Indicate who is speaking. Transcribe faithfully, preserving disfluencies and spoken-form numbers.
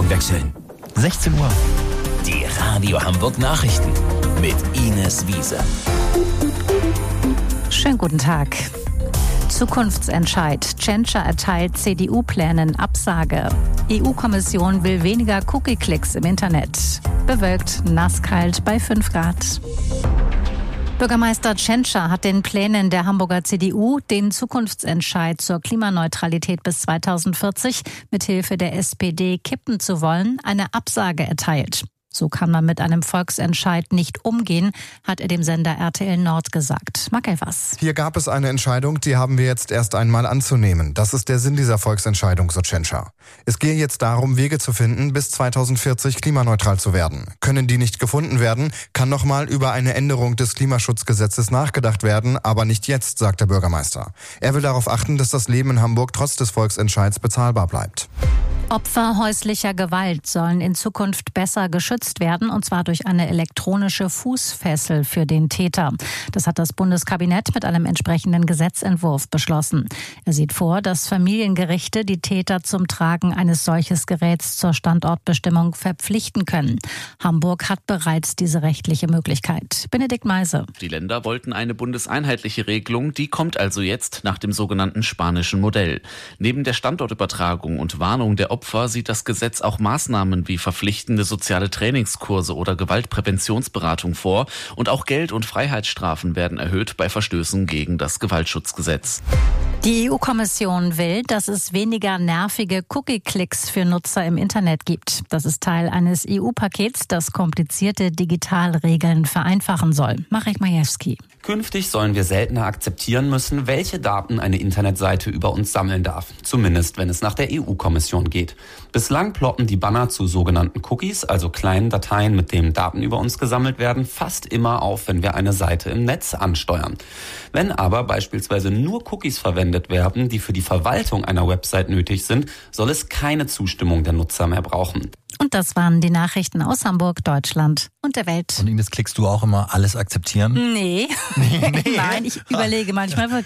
Speaker 1: Morgen wechseln.
Speaker 2: sechzehn Uhr.
Speaker 1: Die Radio Hamburg Nachrichten mit Ines Wiese.
Speaker 3: Schönen guten Tag. Zukunftsentscheid. Tschentscher erteilt C D U-Plänen Absage. E U-Kommission will weniger Cookie-Klicks im Internet. Bewölkt, nasskalt bei fünf Grad. Bürgermeister Tschentscher hat den Plänen der Hamburger C D U, den Zukunftsentscheid zur Klimaneutralität bis zweitausendvierzig mithilfe der S P D kippen zu wollen, eine Absage erteilt. So kann man mit einem Volksentscheid nicht umgehen, hat er dem Sender R T L Nord gesagt. Marc Elvers.
Speaker 4: Hier gab es eine Entscheidung, die haben wir jetzt erst einmal anzunehmen. Das ist der Sinn dieser Volksentscheidung, so Tschentscher. Es gehe jetzt darum, Wege zu finden, bis zweitausendvierzig klimaneutral zu werden. Können die nicht gefunden werden, kann nochmal über eine Änderung des Klimaschutzgesetzes nachgedacht werden, aber nicht jetzt, sagt der Bürgermeister. Er will darauf achten, dass das Leben in Hamburg trotz des Volksentscheids bezahlbar bleibt.
Speaker 3: Opfer häuslicher Gewalt sollen in Zukunft besser geschützt werden, und zwar durch eine elektronische Fußfessel für den Täter. Das hat das Bundeskabinett mit einem entsprechenden Gesetzentwurf beschlossen. Er sieht vor, dass Familiengerichte die Täter zum Tragen eines solches Geräts zur Standortbestimmung verpflichten können. Hamburg hat bereits diese rechtliche Möglichkeit. Benedikt Meise.
Speaker 5: Die Länder wollten eine bundeseinheitliche Regelung, die kommt also jetzt nach dem sogenannten spanischen Modell. Neben der Standortübertragung und Warnung der Opfer sieht das Gesetz auch Maßnahmen wie verpflichtende soziale Trainingskurse oder Gewaltpräventionsberatung vor, und auch Geld- und Freiheitsstrafen werden erhöht bei Verstößen gegen das Gewaltschutzgesetz.
Speaker 3: Die E U-Kommission will, dass es weniger nervige Cookie-Klicks für Nutzer im Internet gibt. Das ist Teil eines E U-Pakets, das komplizierte Digitalregeln vereinfachen soll. Marek Majewski.
Speaker 6: Künftig sollen wir seltener akzeptieren müssen, welche Daten eine Internetseite über uns sammeln darf. Zumindest, wenn es nach der E U-Kommission geht. Bislang ploppen die Banner zu sogenannten Cookies, also kleinen Dateien, mit denen Daten über uns gesammelt werden, fast immer auf, wenn wir eine Seite im Netz ansteuern. Wenn aber beispielsweise nur Cookies verwendet werden, die für die Verwaltung einer Website nötig sind, soll es keine Zustimmung der Nutzer mehr brauchen.
Speaker 3: Und das waren die Nachrichten aus Hamburg, Deutschland und der Welt.
Speaker 2: Und Ines, klickst du auch immer alles akzeptieren?
Speaker 3: Nee.
Speaker 2: nee, nee.
Speaker 3: Nein, ich überlege manchmal wirklich.